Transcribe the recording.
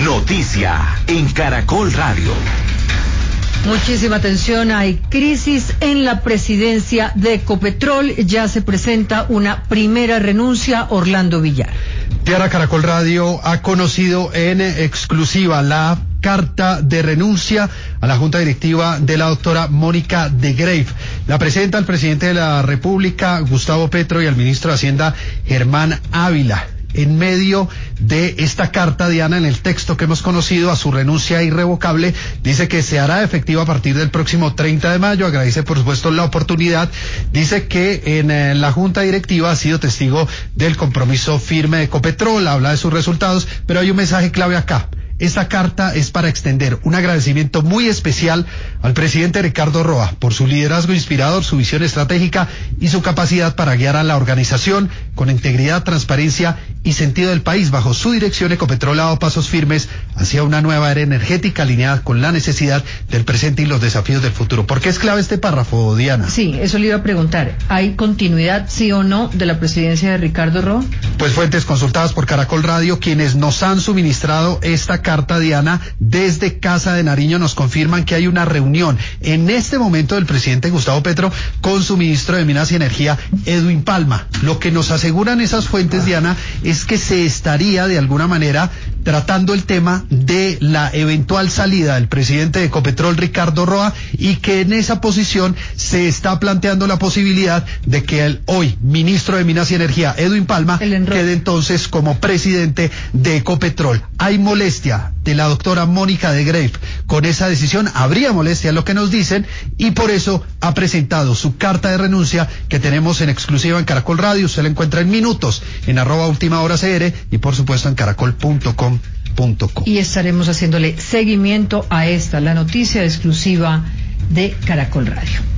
Noticia en Caracol Radio. Muchísima atención, hay crisis en la presidencia de Ecopetrol, ya se presenta una primera renuncia. Orlando Villar. Diana, Caracol Radio ha conocido en exclusiva la carta de renuncia a la junta directiva de la doctora Mónica de Greiff. La presenta el presidente de la República, Gustavo Petro, y el ministro de Hacienda, Germán Ávila. En medio de esta carta, Diana, en el texto que hemos conocido, a su renuncia irrevocable, dice que se hará efectiva a partir del próximo 30 de mayo. Agradece, por supuesto, la oportunidad. Dice que en la junta directiva ha sido testigo del compromiso firme de Ecopetrol, habla de sus resultados, pero hay un mensaje clave acá. Esta carta es para extender un agradecimiento muy especial al presidente Ricardo Roa por su liderazgo inspirador, su visión estratégica y su capacidad para guiar a la organización con integridad, transparencia y sentido del país. Bajo su dirección, Ecopetrol ha dado pasos firmes hacia una nueva era energética alineada con la necesidad del presente y los desafíos del futuro. ¿Por qué es clave este párrafo, Diana? Sí, eso le iba a preguntar. ¿Hay continuidad, sí o no, de la presidencia de Ricardo Roa? Pues fuentes consultadas por Caracol Radio, quienes nos han suministrado esta carta, Diana, desde Casa de Nariño, nos confirman que hay una reunión en este momento del presidente Gustavo Petro con su ministro de Minas y Energía, Edwin Palma. Lo que nos aseguran esas fuentes, Diana, es que se estaría de alguna manera tratando el tema de la eventual salida del presidente de Ecopetrol, Ricardo Roa, y que en esa posición se está planteando la posibilidad de que el hoy ministro de Minas y Energía, Edwin Palma, quede entonces como presidente de Ecopetrol. Hay molestia de la doctora Mónica de Greiff con esa decisión, habría molestia, lo que nos dicen, y por eso ha presentado su carta de renuncia, que tenemos en exclusiva en Caracol Radio. Usted la encuentra en minutos en @ultimahoraCR y por supuesto en caracol.com.co. Y estaremos haciéndole seguimiento a esta, la noticia exclusiva de Caracol Radio.